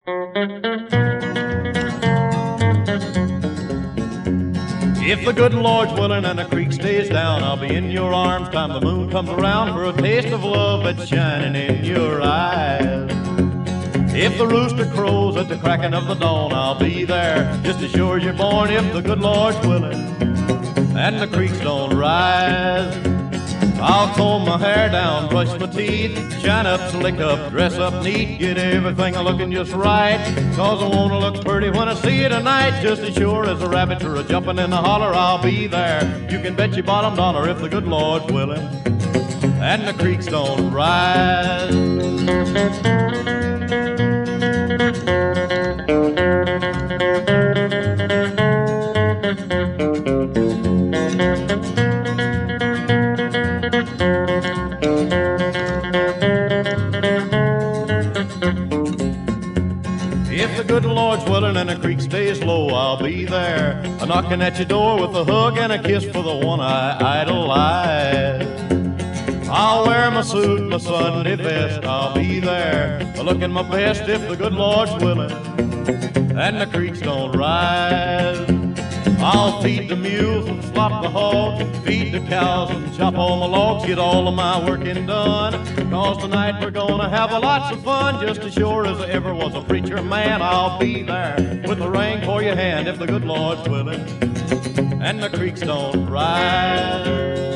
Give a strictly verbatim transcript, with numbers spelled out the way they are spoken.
If the good Lord's willing and the creek stays down, I'll be in your arms time the moon comes around for a taste of love that's shining in your eyes. If the rooster crows at the cracking of the dawn, I'll be there just as sure as you're born. If the good Lord's willing and the creeks don't rise, I'll comb my hair down, brush my teeth, shine up, slick up, dress up neat, get everything looking just right, 'cause I wanna look pretty when I see you tonight. Just as sure as a rabbit or a jumping in the holler, I'll be there. You can bet your bottom dollar if the good Lord's willing and the creeks don't rise. If the good Lord's willing and the creek stays low, I'll be there, a knocking at your door with a hug and a kiss for the one I idolize. I'll wear my suit, my Sunday best, I'll be there, a looking my best if the good Lord's willing and the creeks don't rise. I'll feed the mules and slop the hogs, feed the cows and chop all my logs, get all of my working done, 'cause tonight we're gonna have a lots of fun. Just as sure as there ever was a preacher man, I'll be there with a ring for your hand if the good Lord's willing and the creeks don't rise.